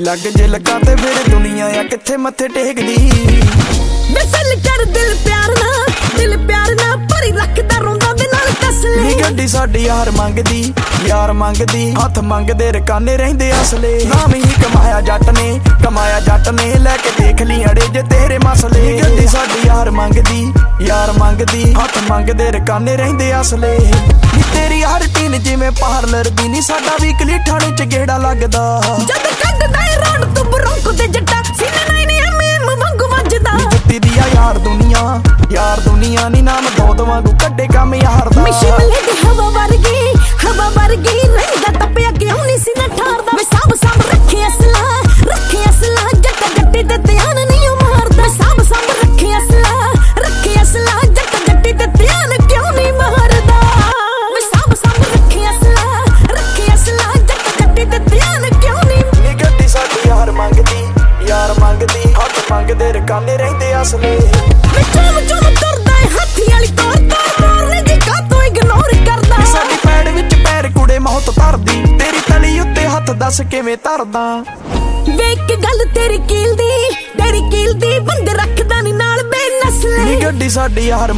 ਲੱਗ ਜੇ ਲੱਗਾ ਤੇ ਫਿਰ ਦੁਨੀਆ ਆ ਕਿੱਥੇ ਮੱਥੇ ਟੇਕਦੀ। ਦਿਲ ਕਰ ਦਿਲ ਪਿਆਰ ਨਾ ਭਰੀ ਰੱਖਦਾ ਰੋਂਦਾ ਦੇ ਨਾਲ ਤਸਲੇ। ਨੀ ਗੱਡੀ ਸਾਡੀ ਯਾਰ ਮੰਗਦੀ ਹੱਥ ਮੰਗਦੇ ਰਕਾਨੇ ਰਹਿੰਦੇ ਅਸਲੇ। ਨਾਮ ਹੀ ਕਮਾਇਆ ਜੱਟ ਨੇ ਲੈ ਕੇ ਦੇਖ ਲਈ ਅੜੇ ਜੇ ਤੇਰੇ ਮਸਲੇ। ਨੀ ਗੱਡੀ ਸਾਡੀ ਯਾਰ ਮੰਗਦੀ ਹੱਥ ਮੰਗਦੇ ਰਕਾਨੇ ਰਹਿੰਦੇ ਅਸਲੇ। ਨੀ ਤੇਰੀ ਹਰ ਟੀਨ ਜਿਵੇਂ ਪਾਰਲਰ ਦੀ ਨੀ ਸਾਡਾ ਵੀਕਲੀ ਠਾਣੇ ਚ ਗੇੜਾ ਲੱਗਦਾ। ਜਦ ਕੱਢਦਾ ਏ ਰੋਡ ਤੂੰ ਬਰੋਂਕੋ ਤੇ ਜੱਟਾ ਸੀਨੇ ਨਹੀਂ ਐਮ ਵਾਂਗੂ ਵੱਜਦਾ। ਜੁੱਤੀ ਦੀ ਆ ਯਾਰ ਦੁਨੀਆ ਨੀ ਨਾਮ ਦੋਦ ਵਾਂਗੂ ਕੱਢੇ ਕੰਮ ਯਾਰ ਦਾ। ਮਿਸ਼ਮਲੇ ਦੀ ਹਵਾ ਵਰਗੀ ਰਹਿੰਦਾ ਤਪਿਆ ਕਿਉਂ ਨਹੀਂ ਸੀ ਨਾ ਠਾਰਦਾ। ਵੇ ਸਾਂਭ ਰੱਖੇ ਅਸਲਾ ਜੱਟੀ ਤੇ ਧਿਆਨ ਨਹੀਂ ਮਾਰਦਾ। ਸਾਂਭ ਰੱਖੇ ਅਸਲਾ ਜੱਟੀ ਤੇ ਧਿਆਨ ਕਿਉਂ ਨਹੀਂ ਮਾਰਦਾ। ਵੇ ਸਾਂਭ ਰੱਖੇ ਅਸਲਾ ਜੱਟੀ ਤੇ ਧਿਆਨ ਕਿਉਂ ਨਹੀਂ। ਨੀ ਗੱਡੀ ਸਾਡੀ ਯਾਰ ਮੰਗਦੀ ਹੱਥ ਮੰਗਦੇ ਰਕਾਨੇ ਰਹਿੰਦੇ ਅਸਲੇ। ਵੇ ਚੁੰਮ ਤੁਰਦਾ ਏ ਹਾਥੀ ਵਾਲੀ ਤੋਰ ਨੇ ਜੀ ਕਾਤੋਂ ਇਗਨੋਰ ਕਰਦਾ। ਸਾਡੀ ਪੈੜ ਵਿੱਚ ਪੈਰ ਕੁੜੇ ਮੌਤ ਧਰਦੀ ਤੇਰੀ ਤਲੀ ਉੱਤੇ ਹੱਥ ਦੱਸ ਕਿਵੇਂ ਧਰਦਾ। ਵੇਖ ਗੱਲ ਤੇਰੀ ਕੀਲ ਦੀ ਬੰਦੇ ਰੱਖਦਾ ਨੀ ਨਾਲ ਬੇਨਸਲੇ। ਨੀ ਗੱਡੀ ਸਾਡੀ ਯਾਰ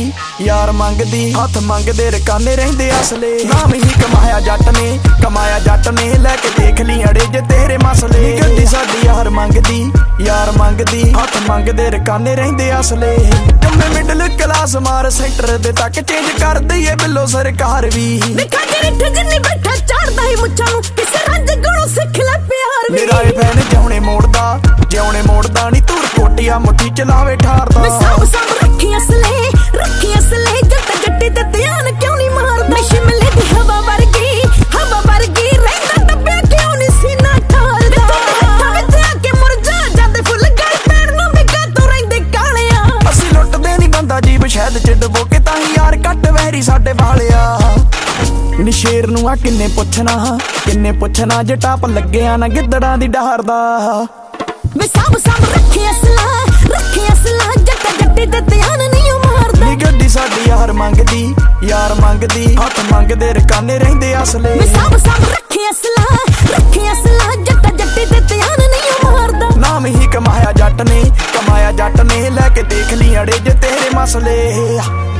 ਮੰਗਦੀ ਹੱਥ ਮੰਗਦੇ ਰਕਾਨੇ ਰਹਿੰਦੇ ਅਸਲੇ। ਨਾਮ ਹੀ ਕਮਾਇਆ ਜੱਟ ਨੇ ਲੈ ਕੇ ਦੇਖ ਲਈ ਅੜੇ ਜੇ ਤੇਰੇ ਮਸਲੇ। ਨੀ ਗੱਡੀ ਸਾਡੀ ਯਾਰ ਮੰਗਦੀ ਹੱਥ ਮੰਗਦੇ ਰਕਾਨੇ ਰਹਿੰਦੇ ਅਸਲੇ। ਜੰਮੇ ਮਿਡਲ ਕਲਾਸ ਮਾਰ ਸੈਂਟਰ ਦੇ ਤੱਕ ਚੇਂਜ ਕਰ ਦਈਏ ਬਿੱਲੋ ਸਰਕਾਰ ਵੀ। ਵੇਖਾ ਜਿਹੜੇ ਜਿੰਨੀ ਬੈਠਾ ਚੜਦਾ ਹੀ ਮੁੱਛਾਂ ਨੂੰ ਕਿਸੇ ਰੰਜ ਗੁਣੋਂ ਸਿੱਖ ਲੈ ਪਿਆਰ ਵੀ। ਮੇਰਾ ਇਹ ਫੈਨ ਜਿਉਣੇ ਮੋੜਦਾ ਨੀ ਧੂਰ ਕੋਟੀਆ ਮੁੱਠੀ ਚਲਾਵੇ ਠਾਰਦਾ। ਵੇ ਸਾਂਭ ਰੱਖੀ ਅਸਲੇ ਜੱਟੀ ਤੇ ਧਿਆਨ ਕਿਉਂ ਨਹੀਂ ਮਾਰਦਾ। ਸ਼ਿਮਲੇ ਦੀ ਹਵਾ ਵਰਗੀ ਰਹਿੰਦਾ ਤਪਿਆ ਕਿਉਂ ਨਹੀਂ ਸੀ ਨਾ ਠਾਰਦਾ। ਹੱਥਾਂ ਵਿੱਚ ਆ ਕੇ ਮੁਰਝਾ ਜਾਂਦੇ ਫੁੱਲ ਗਲ ਪੈਣ ਨੂੰ ਵਿਗਾ ਤੋਂ ਰਹਿੰਦੇ ਕਾਲਿਆ। ਅਸੀਂ ਲੁੱਟਦੇ ਨੀ ਬੰਦਾ ਜੀਬ ਸ਼ਹਿਦ ਚ ਡਬੋ ਕੇ ਤਾਂ ਹੀ ਯਾਰ ਕੱਟ ਵਹਿਰੀ ਸਾਡੇ ਵਾਲਿਆ। ਨੀ ਸ਼ੇਰ ਨੂੰ ਆ ਕਿੰਨੇ ਪੁੱਛਣਾ ਜੇ ਟਾਪ ਲੱਗਿਆ ਨਾ ਗਿੱਦੜਾਂ ਦੀ ਡਾਰ ਦਾ। ਵੇ ਸਾਂਭ ਰੱਖੇ ਅਸਲਾ ਜੱਟੀ ਤੇ ਧਿਆਨ ਨਹੀਂ ਮਾਰਦਾ। ਨੀ ਗੱਡੀ ਸਾਡੀ ਯਾਰ ਮੰਗਦੀ ਹੱਥ ਮੰਗਦੇ ਰਕਾਨੇ ਰਹਿੰਦੇ ਅਸਲੇ। ਵੇ ਸਾਂਭ ਰੱਖੇ ਅਸਲਾ ਜੱਟੀ ਤੇ ਧਿਆਨ ਨਹੀਂ ਮਾਰਦਾ। ਨਾਮ ਹੀ ਕਮਾਇਆ ਜੱਟ ਨੇ ਲੈ ਕੇ ਦੇਖ ਲਈ ਅੜੇ ਜੇ ਤੇਰੇ ਮਸਲੇ।